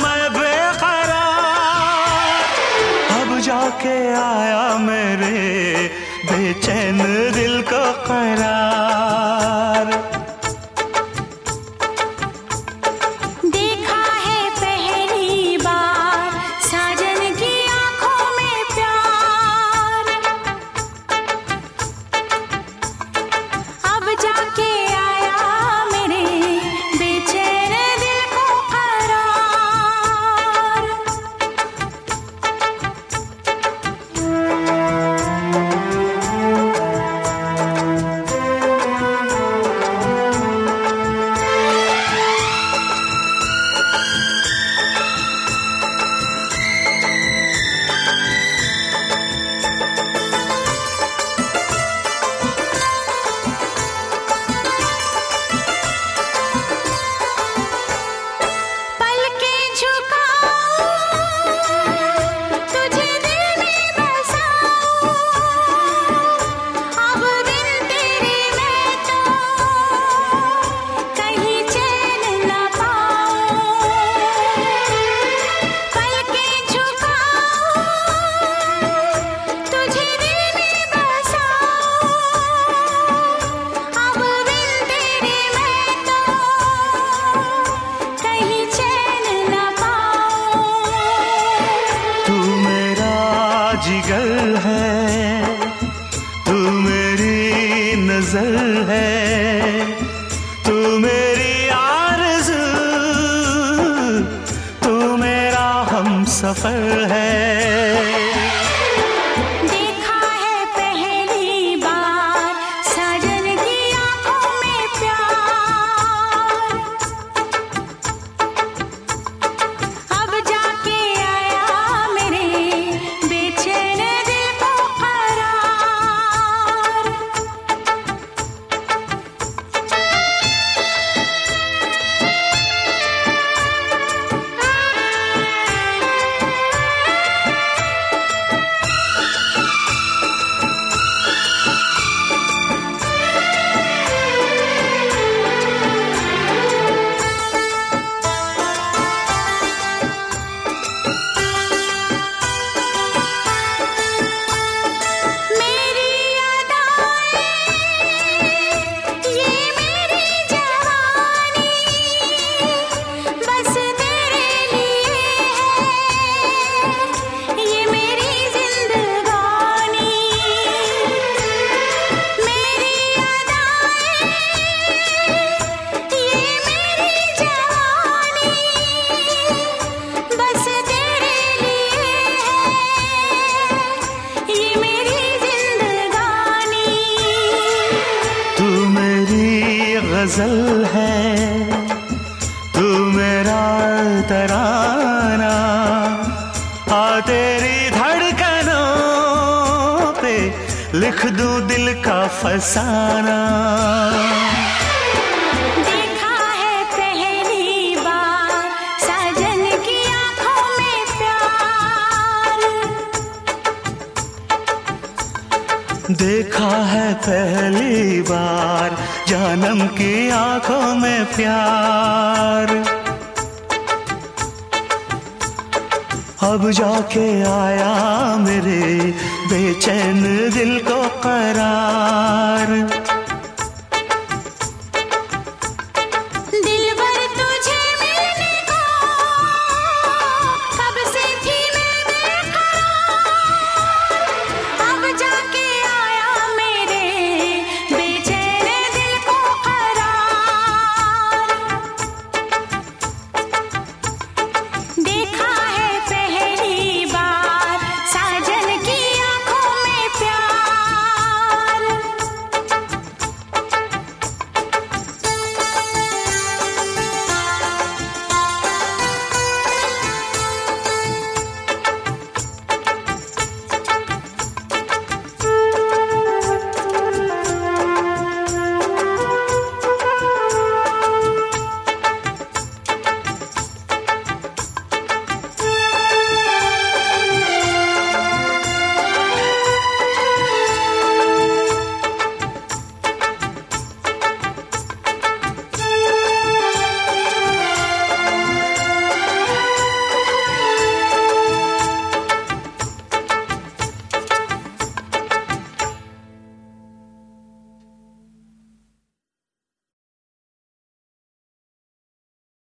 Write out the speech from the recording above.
मैं बेकरार, अब जाके आया मेरे बेचैन दिल को करार। देखा है पहली बार साजन की आंखों में प्यार, अब जाके आया मेरे बेचैन दिल को करार। जिगर है तू मेरी नजर है, तू मेरी आरज़ू, तू मेरा हमसफर है। गजल है तू मेरा तराना, आ तेरी धड़कनों पे लिख दूं दिल का फसाना। देखा है पहली बार साजन की आंखों में प्यार, देखा है पहली बार जानम की आंखों में प्यार, अब जाके आया मेरे बेचैन दिल को करार।